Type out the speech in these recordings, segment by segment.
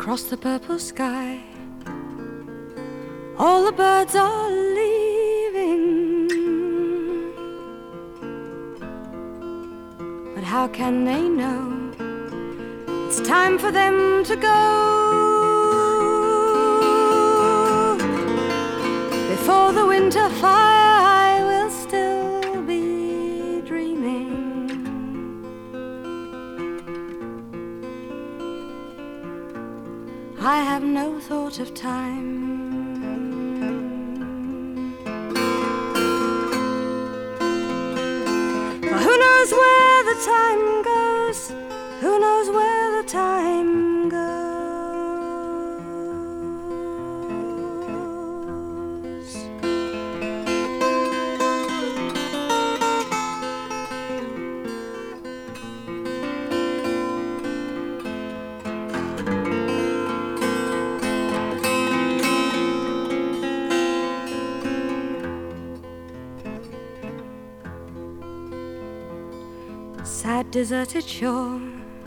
across the purple sky. All the birds are leaving, but how can they know it's time for them to go? Before the winter fire I will still be dreaming. I have no thought of time. For who knows where the time goes? Who knows where the time goes? Sad deserted shore,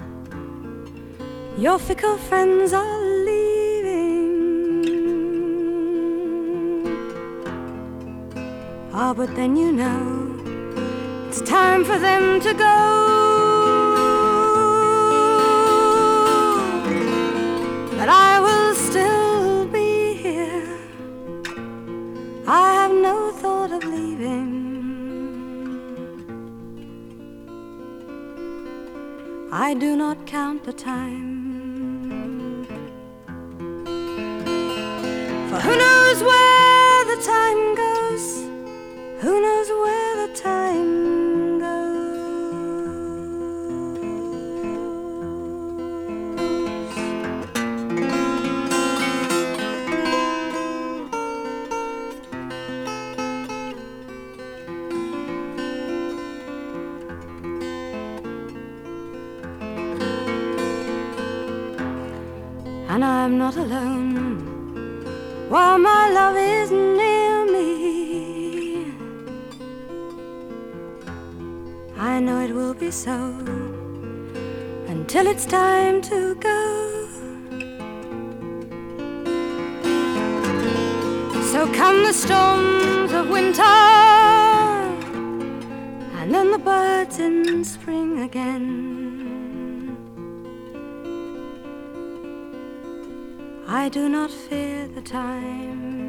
your fickle friends are leaving. Ah, but then you know it's time for them to go. But I will still be here. I have no thought of leaving. I do not count the time. For who knows where the time goes? Who knows where the time goes? And I'm not alone while my love is near me. I know it will be so until it's time to go. So come the storms of winter, and then the birds in spring again. I do not fear the time.